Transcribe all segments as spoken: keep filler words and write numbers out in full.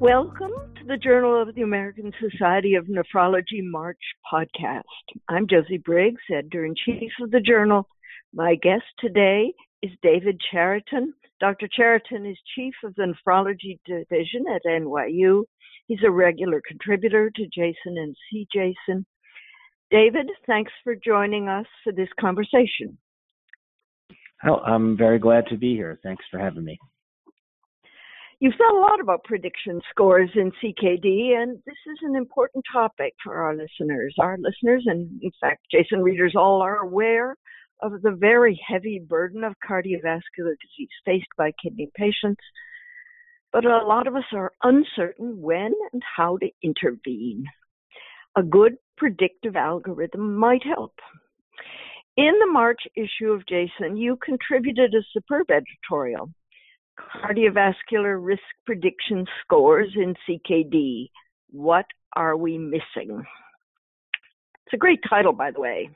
Welcome to the Journal of the American Society of Nephrology March podcast. I'm Josie Briggs, editor-in-chief of the Journal. My guest today is David Chariton. Doctor Chariton is chief of the nephrology division at N Y U. He's a regular contributor to Jason and C. Jason. David, thanks for joining us for this conversation. Oh, I'm very glad to be here. Thanks for having me. You've thought a lot about prediction scores in C K D, and this is an important topic for our listeners. Our listeners, and in fact, Jason readers all are aware of the very heavy burden of cardiovascular disease faced by kidney patients, but a lot of us are uncertain when and how to intervene. A good predictive algorithm might help. In the March issue of Jason, you contributed a superb editorial, Cardiovascular Risk Prediction Scores in C K D. What are we missing? It's a great title, by the way.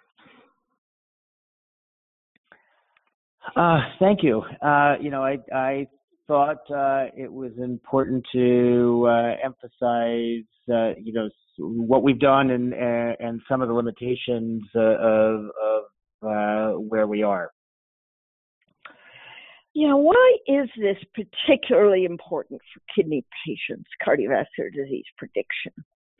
Uh, thank you. Uh, you know, I, I thought uh, it was important to uh, emphasize, uh, you know, what we've done and and some of the limitations uh, of, of uh, where we are. Yeah, why is this particularly important for kidney patients, cardiovascular disease prediction?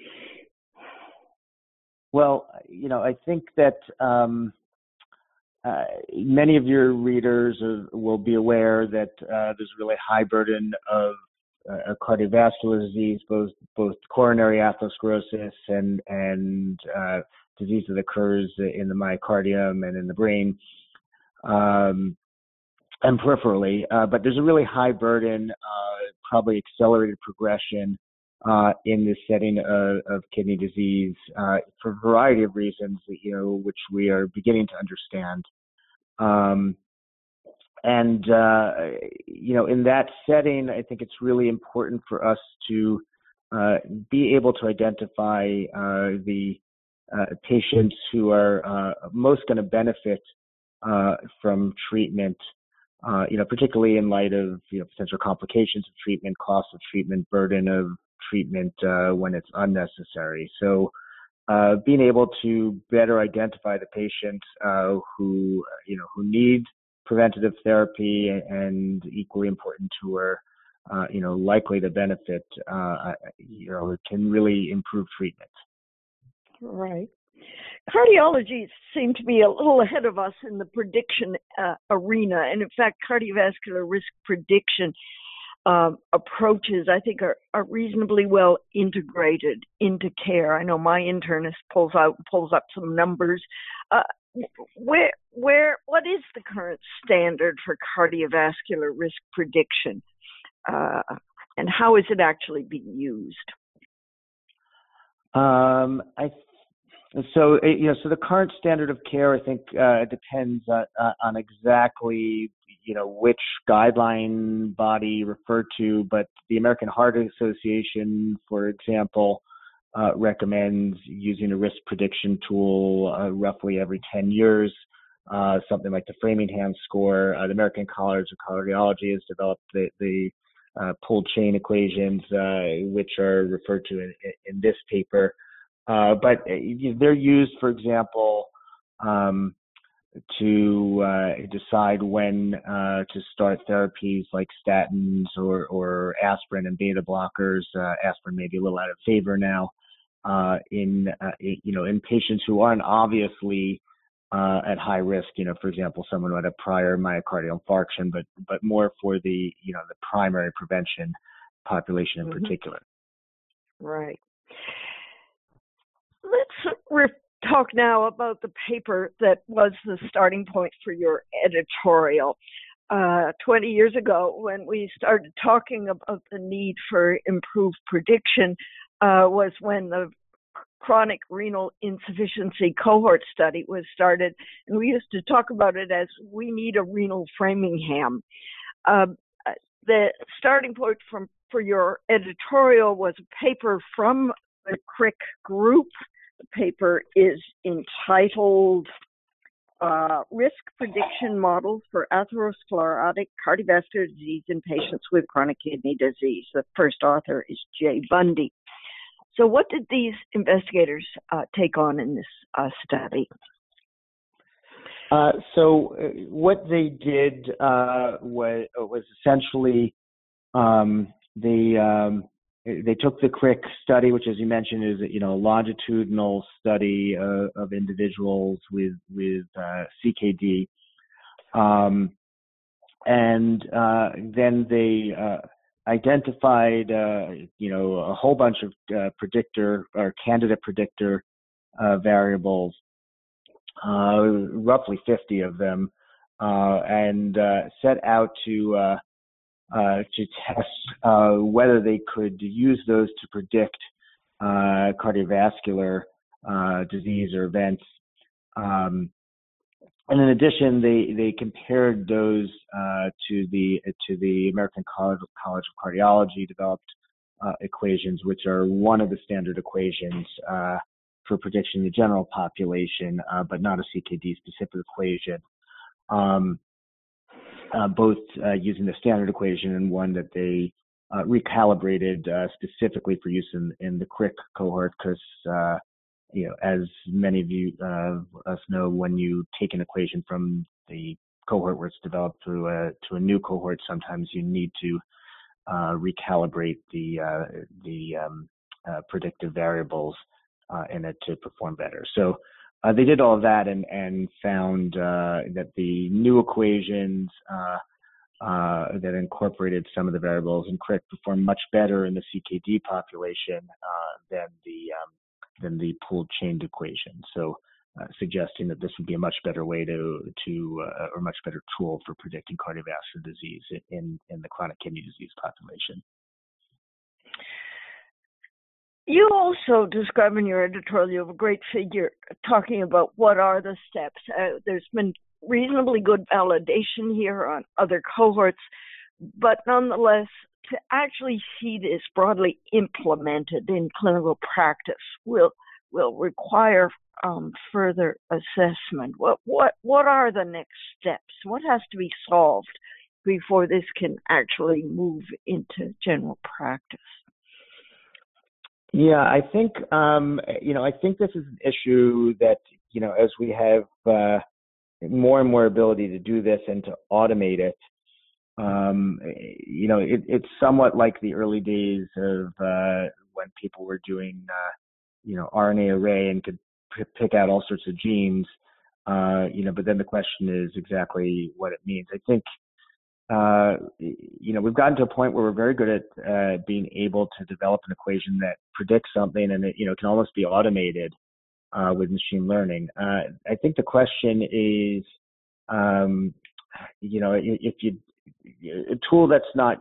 Well, you know, I think that um, uh, many of your readers are, will be aware that uh, there's a really high burden of uh, cardiovascular disease, both both coronary atherosclerosis and and uh, disease that occurs in the myocardium and in the brain. Um, and peripherally, uh, but there's a really high burden, uh, probably accelerated progression uh, in this setting of, of kidney disease uh, for a variety of reasons, you know, which we are beginning to understand. Um, and, uh, you know, in that setting, I think it's really important for us to uh, be able to identify uh, the uh, patients who are uh, most going to benefit uh, from treatment. Uh, you know, particularly in light of, you know, potential complications of treatment, cost of treatment, burden of treatment uh, when it's unnecessary. So uh, being able to better identify the patients uh, who, you know, who need preventative therapy and equally important who are, uh, you know, likely to benefit, uh, you know, can really improve treatment. Right. Cardiology seemed to be a little ahead of us in the prediction uh, arena. And in fact, cardiovascular risk prediction um, approaches, I think, are, are reasonably well integrated into care. I know my internist pulls out pulls up some numbers. Uh, where, where, what is the current standard for cardiovascular risk prediction? Uh, and how is it actually being used? Um, I So, you know, so the current standard of care, I think, uh, depends on, on exactly, you know, which guideline body referred to, but the American Heart Association, for example, uh, recommends using a risk prediction tool uh, roughly every ten years, uh, something like the Framingham score. Uh, the American College of Cardiology has developed the, the uh, pulled chain equations, uh, which are referred to in, in this paper. Uh, but they're used, for example, um, to uh, decide when uh, to start therapies like statins or, or aspirin and beta blockers. Uh, aspirin may be a little out of favor now uh, in uh, you know in patients who aren't obviously uh, at high risk. You know, for example, someone who had a prior myocardial infarction, but but more for the you know the primary prevention population in mm-hmm. particular. Right. Let's re- talk now about the paper that was the starting point for your editorial. Uh, twenty years ago, when we started talking about the need for improved prediction, uh, was when the chronic renal insufficiency cohort study was started. And we used to talk about it as we need a renal Framingham. Uh, the starting point from, for your editorial was a paper from the C R I C group. The paper is entitled uh, risk prediction models for atherosclerotic cardiovascular disease in patients with chronic kidney disease. The first author is Jay Bundy. So what did these investigators uh, take on in this uh, study? Uh, so uh, what they did uh, was, was essentially um, they um, they took the C R I C study, which, as you mentioned, is you know a longitudinal study uh, of individuals with with uh, C K D, um, and uh, then they uh, identified uh, you know a whole bunch of uh, predictor or candidate predictor uh, variables. Uh, roughly fifty of them, uh, and uh, set out to uh, uh, to test uh, whether they could use those to predict uh, cardiovascular uh, disease or events. Um, and in addition, they they compared those uh, to the to the American College College of Cardiology developed uh, equations, which are one of the standard equations Uh, for prediction in the general population, uh, but not a C K D-specific equation, um, uh, both uh, using the standard equation and one that they uh, recalibrated uh, specifically for use in, in the C R I C cohort, because, uh, you know, as many of you uh, us know, when you take an equation from the cohort where it's developed through a, to a new cohort, sometimes you need to uh, recalibrate the, uh, the um, uh, predictive variables Uh, in it to perform better. So uh, they did all of that and, and found uh, that the new equations uh, uh, that incorporated some of the variables in C R I C performed much better in the C K D population uh, than the um, than the pooled chained equation. So uh, suggesting that this would be a much better way to to uh, or much better tool for predicting cardiovascular disease in in the chronic kidney disease population. You also describe in your editorial, you have a great figure talking about what are the steps. Uh, there's been reasonably good validation here on other cohorts, but nonetheless, to actually see this broadly implemented in clinical practice will will require um, further assessment. What what what are the next steps? What has to be solved before this can actually move into general practice? Yeah, I think um, you know I think this is an issue that you know as we have uh, more and more ability to do this and to automate it, um, you know it, it's somewhat like the early days of uh, when people were doing uh, you know R N A array and could p- pick out all sorts of genes, uh, you know. But then the question is exactly what it means. I think. Uh, you know, we've gotten to a point where we're very good at uh, being able to develop an equation that predicts something, and it, you know, can almost be automated uh, with machine learning. Uh, I think the question is, um, you know, if you a tool that's not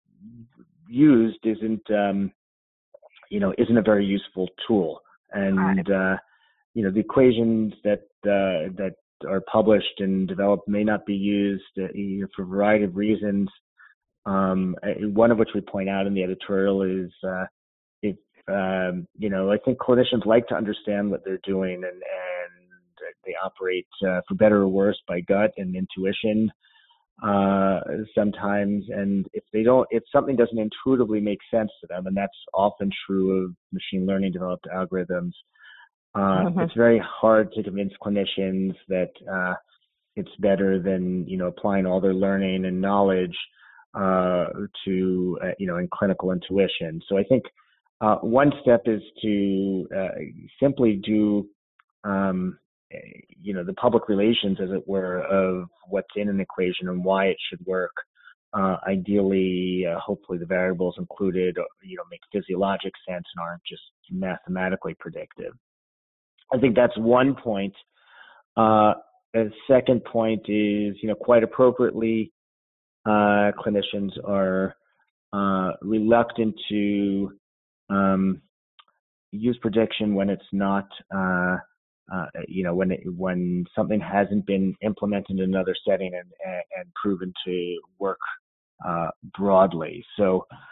used isn't, um, you know, isn't a very useful tool, and uh, you know, the equations that uh, that are published and developed may not be used uh, for a variety of reasons. Um, one of which we point out in the editorial is, uh, if, um, you know, I think clinicians like to understand what they're doing, and, and they operate uh, for better or worse by gut and intuition uh, sometimes. And if they don't, if something doesn't intuitively make sense to them, and that's often true of machine learning developed algorithms, Uh, mm-hmm. It's very hard to convince clinicians that uh, it's better than, you know, applying all their learning and knowledge uh, to, uh, you know, in clinical intuition. So I think uh, one step is to uh, simply do, um, you know, the public relations, as it were, of what's in an equation and why it should work. Uh, ideally, uh, hopefully the variables included, you know, make physiologic sense and aren't just mathematically predictive. I think that's one point. Uh, the second point is, you know, quite appropriately, uh, clinicians are uh, reluctant to um, use prediction when it's not, uh, uh, you know, when it, when something hasn't been implemented in another setting and, and, and proven to work uh, broadly. So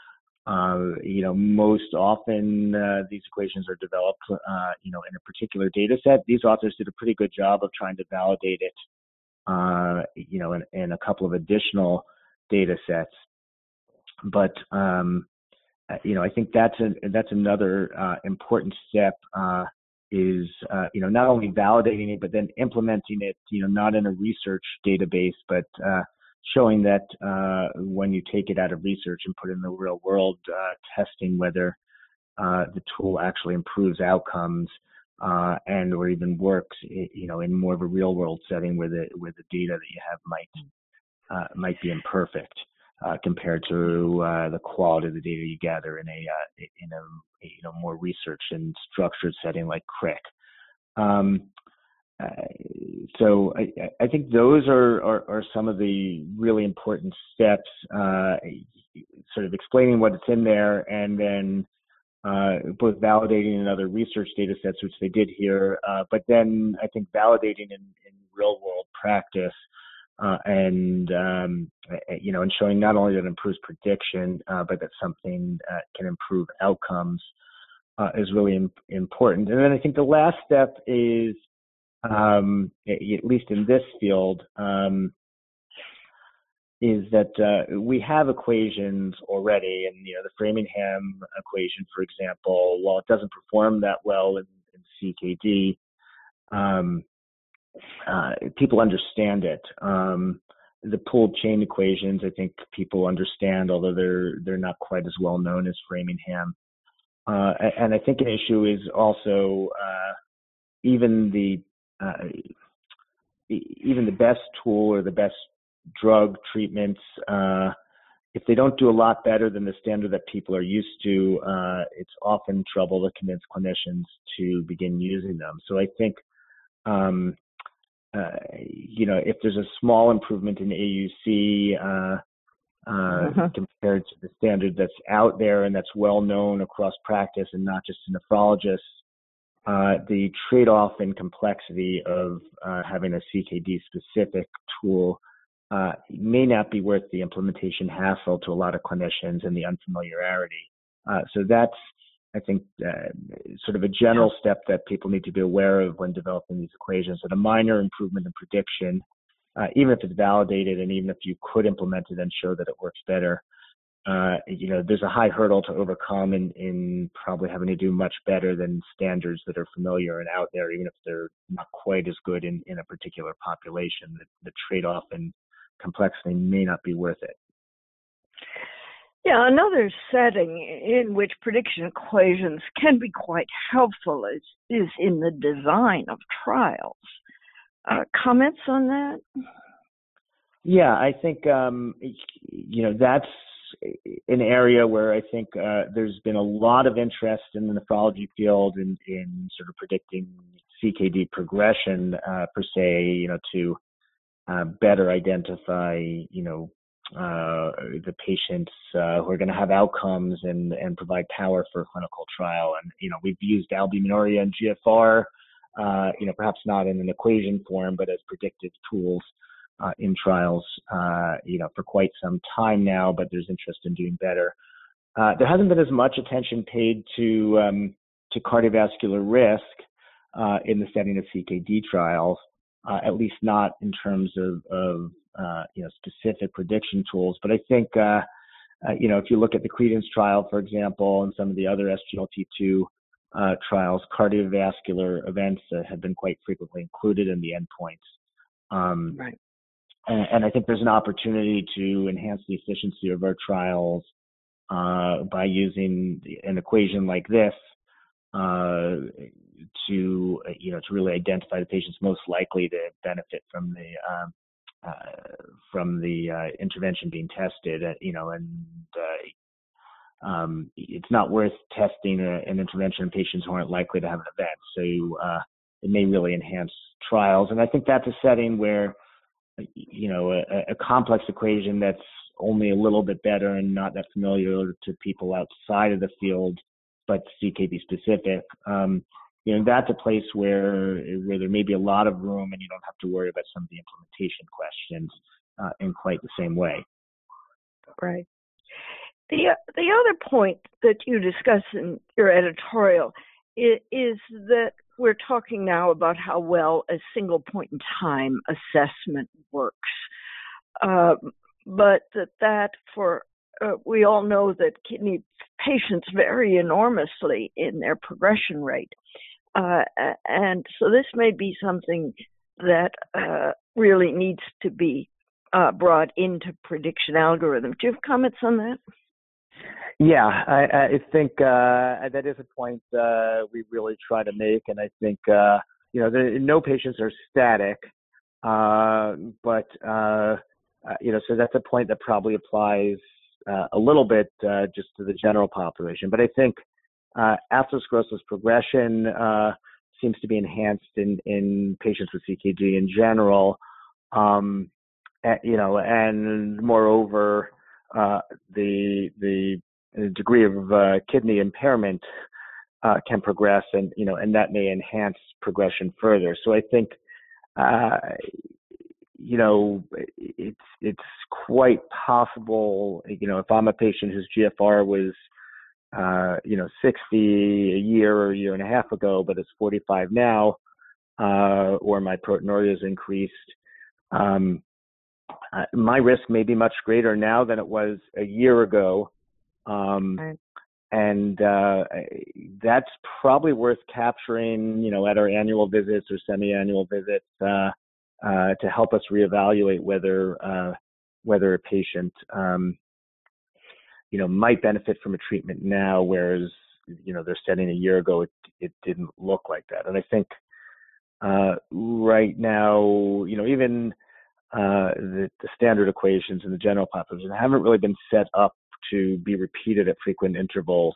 Uh, you know, most often uh, these equations are developed, uh, you know, in a particular data set. These authors did a pretty good job of trying to validate it, uh, you know, in, in a couple of additional data sets. But, um, you know, I think that's a, that's another uh, important step uh, is, uh, you know, not only validating it, but then implementing it, you know, not in a research database, but uh, showing that uh, when you take it out of research and put it in the real world, uh, testing whether uh, the tool actually improves outcomes uh, and or even works, you know, in more of a real world setting where the where the data that you have might uh, might be imperfect uh, compared to uh, the quality of the data you gather in a uh, in a you know more research and structured setting like C R I C. Um, uh, so I, I think those are, are, are some of the really important steps, uh, sort of explaining what it's in there, and then uh, both validating in other research data sets, which they did here, uh, but then I think validating in, in real world practice, uh, and um, you know, and showing not only that it improves prediction, uh, but that something uh, can improve outcomes uh, is really im- important. And then I think the last step is, um, at least in this field, um, is that uh, we have equations already, and you know the Framingham equation, for example, while it doesn't perform that well in, in C K D, um, uh, people understand it. Um, the pooled chain equations, I think people understand, although they're they're not quite as well known as Framingham. Uh, and I think an issue is also uh, even the uh, even the best tool or the best drug treatments, uh, if they don't do a lot better than the standard that people are used to, uh, it's often trouble to convince clinicians to begin using them. So I think, um, uh, you know, if there's a small improvement in A U C uh, uh, uh-huh. compared to the standard that's out there and that's well known across practice and not just to nephrologists, Uh, the trade-off in complexity of uh, having a C K D-specific tool uh, may not be worth the implementation hassle to a lot of clinicians and the unfamiliarity. Uh, so that's, I think, uh, sort of a general step that people need to be aware of when developing these equations, that a minor improvement in prediction, uh, even if it's validated and even if you could implement it and show that it works better, Uh, you know, there's a high hurdle to overcome in, in probably having to do much better than standards that are familiar and out there, even if they're not quite as good in, in a particular population. The, the trade-off in complexity may not be worth it. Yeah, another setting in which prediction equations can be quite helpful is, is in the design of trials. Uh, comments on that? Yeah, I think, um, you know, that's an area where I think uh, there's been a lot of interest in the nephrology field in, in sort of predicting C K D progression uh, per se, you know, to uh, better identify, you know, uh, the patients uh, who are going to have outcomes and, and provide power for a clinical trial. And, you know, we've used albuminuria and G F R, uh, you know, perhaps not in an equation form, but as predictive tools Uh, in trials, uh, you know, for quite some time now, but there's interest in doing better. Uh, there hasn't been as much attention paid to um, to cardiovascular risk uh, in the setting of C K D trials, uh, at least not in terms of, of uh, you know, specific prediction tools. But I think, uh, uh, you know, if you look at the Credence trial, for example, and some of the other S G L T two uh, trials, cardiovascular events uh, have been quite frequently included in the endpoints. Um, right. And, and I think there's an opportunity to enhance the efficiency of our trials uh, by using an equation like this uh, to, you know, to really identify the patients most likely to benefit from the um, uh, from the uh, intervention being tested. Uh, you know, and uh, um, it's not worth testing a, an intervention in patients who aren't likely to have an event. So uh, it may really enhance trials, and I think that's a setting where, you know, a, a complex equation that's only a little bit better and not that familiar to people outside of the field, but C K D specific, um, you know, that's a place where where there may be a lot of room and you don't have to worry about some of the implementation questions uh, in quite the same way. Right. the the other point that you discuss in your editorial is, is that we're talking now about how well a single point in time assessment works, uh, but that that for uh, we all know that kidney patients vary enormously in their progression rate, uh, and so this may be something that uh, really needs to be uh, brought into prediction algorithms. Do you have comments on that? Yeah, I, I think uh, that is a point uh, we really try to make, and I think uh, you know, the, no patients are static, uh, but uh, uh, you know, so that's a point that probably applies uh, a little bit uh, just to the general population. But I think uh, atherosclerosis progression uh, seems to be enhanced in in patients with C K D in general, um, and, you know, and moreover, uh, the the the degree of uh, kidney impairment uh, can progress, and you know, and that may enhance progression further. So I think, uh, you know, it's it's quite possible. You know, if I'm a patient whose G F R was, uh, you know, sixty a year or a year and a half ago, but it's forty-five now, uh, or my proteinuria has increased, um, uh, my risk may be much greater now than it was a year ago. Um, Right. And uh, that's probably worth capturing, you know, at our annual visits or semi-annual visits uh, uh, to help us reevaluate whether uh, whether a patient, um, you know, might benefit from a treatment now, whereas, you know, they're studying a year ago, it, it didn't look like that. And I think uh, right now, you know, even uh, the, the standard equations in the general population haven't really been set up to be repeated at frequent intervals,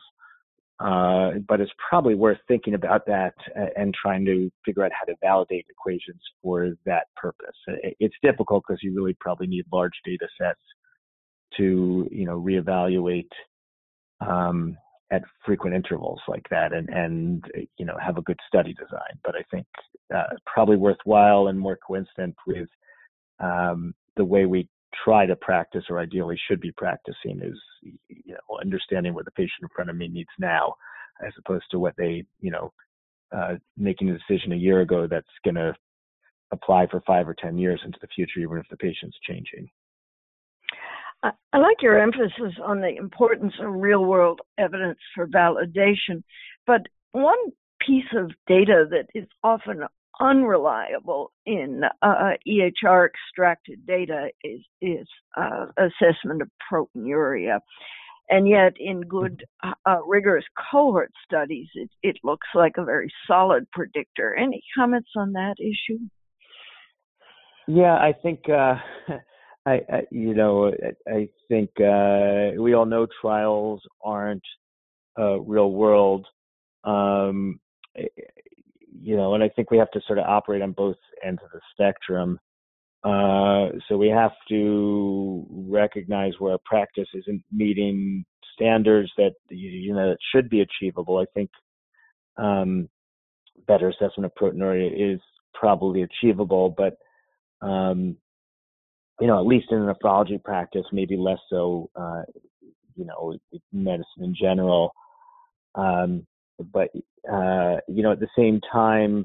uh, but it's probably worth thinking about that and trying to figure out how to validate equations for that purpose. It's difficult because you really probably need large data sets to, you know, reevaluate um, at frequent intervals like that, and and you know, have a good study design. But I think uh, probably worthwhile and more coincident with um, the way we try to practice, or ideally should be practicing, is, you know, understanding what the patient in front of me needs now, as opposed to what they, you know, uh, making a decision a year ago that's going to apply for five or ten years into the future, even if the patient's changing. I, I like your emphasis on the importance of real-world evidence for validation, but one piece of data that is often unreliable in uh, E H R extracted data is is uh, assessment of proteinuria, and yet in good uh, rigorous cohort studies, it, it looks like a very solid predictor. Any comments on that issue? Yeah, I think uh, I, I you know I think uh, we all know trials aren't uh, real world. Um, You know, and I think we have to sort of operate on both ends of the spectrum. Uh, so we have to recognize where our practice isn't meeting standards that, you know, that should be achievable. I think um, better assessment of proteinuria is probably achievable, but um, you know, at least in a nephrology practice, maybe less so. Uh, you know, medicine in general. Um, but uh, you know, at the same time,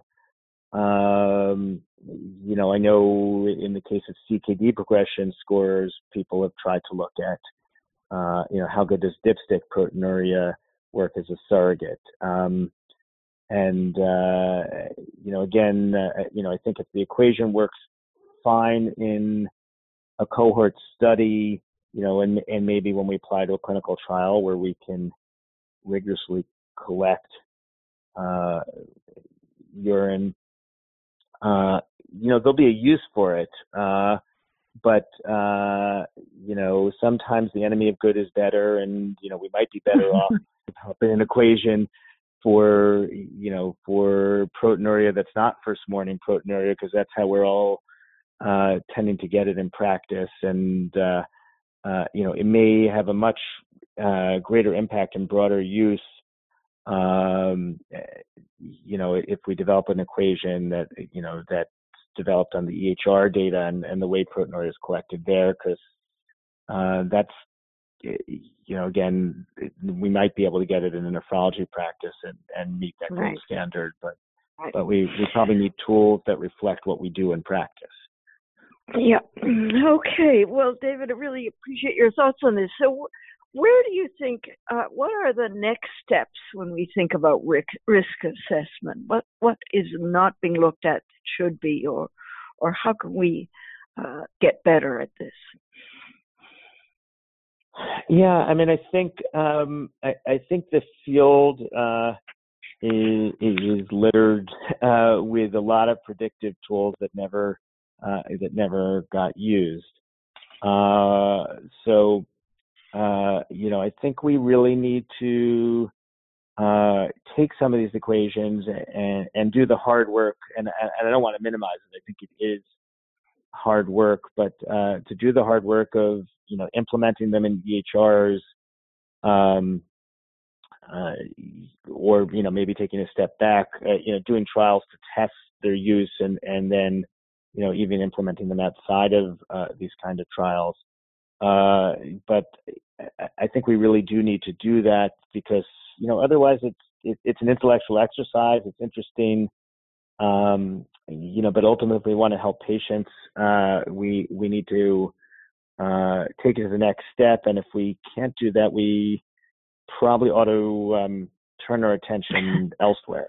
um, you know, I know in the case of C K D progression scores, people have tried to look at, uh, you know, how good does dipstick proteinuria work as a surrogate? Um, and uh, you know, again, uh, you know, I think if the equation works fine in a cohort study, you know, and and maybe when we apply to a clinical trial where we can rigorously collect uh, urine, uh, you know, there'll be a use for it. Uh, but, uh, you know, sometimes the enemy of good is better, and, you know, we might be better off developing an equation for, you know, for proteinuria that's not first morning proteinuria, because that's how we're all uh, tending to get it in practice. And, uh, uh, you know, it may have a much uh, greater impact and broader use, um, you know, if we develop an equation that, you know, that's developed on the E H R data and, and the way proteinuria is collected there, because uh, that's you know, again, we might be able to get it in a nephrology practice and, and meet that Right. gold standard, but Right. but we, we probably need tools that reflect what we do in practice. Yeah. Okay. Well, David, I really appreciate your thoughts on this. So, where do you think? Uh, what are the next steps when we think about risk, risk assessment? What what is not being looked at that should be, or or how can we uh, get better at this? Yeah, I mean, I think um, I, I think the field uh, is, is littered uh, with a lot of predictive tools that never uh, that never got used. Uh, so, uh, you know, I think we really need to uh, take some of these equations and, and do the hard work. And, and I don't want to minimize it. I think it is hard work, but uh, to do the hard work of, you know, implementing them in E H Rs, um, uh, or, you know, maybe taking a step back, uh, you know, doing trials to test their use and, and then, you know, even implementing them outside of uh, these kind of trials. Uh, but I think we really do need to do that because, you know, otherwise it's, it, it's an intellectual exercise. It's interesting. Um, you know, but ultimately we want to help patients. Uh, we, we need to, uh, take it to the next step. And if we can't do that, we probably ought to, um, turn our attention elsewhere.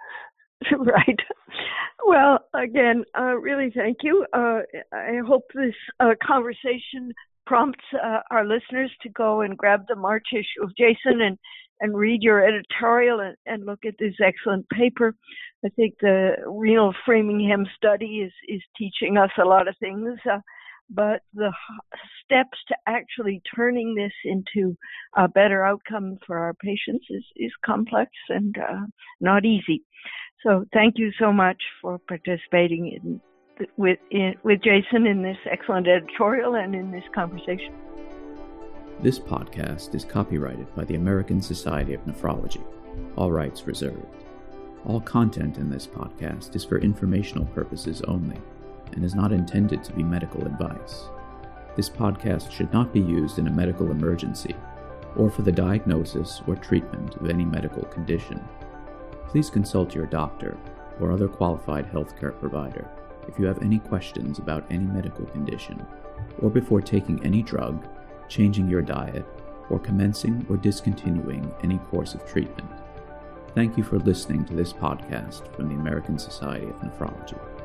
Right. Well, again, uh, really thank you. Uh, I hope this uh, conversation prompts uh, our listeners to go and grab the March issue of Jason and, and read your editorial and, and look at this excellent paper. I think the renal Framingham study is, is teaching us a lot of things, uh, but the steps to actually turning this into a better outcome for our patients is, is complex and uh, not easy. So thank you so much for participating in, with in, with Jason in this excellent editorial and in this conversation. This podcast is copyrighted by the American Society of Nephrology, all rights reserved. All content in this podcast is for informational purposes only and is not intended to be medical advice. This podcast should not be used in a medical emergency or for the diagnosis or treatment of any medical condition. Please consult your doctor or other qualified healthcare provider if you have any questions about any medical condition or before taking any drug, changing your diet, or commencing or discontinuing any course of treatment. Thank you for listening to this podcast from the American Society of Nephrology.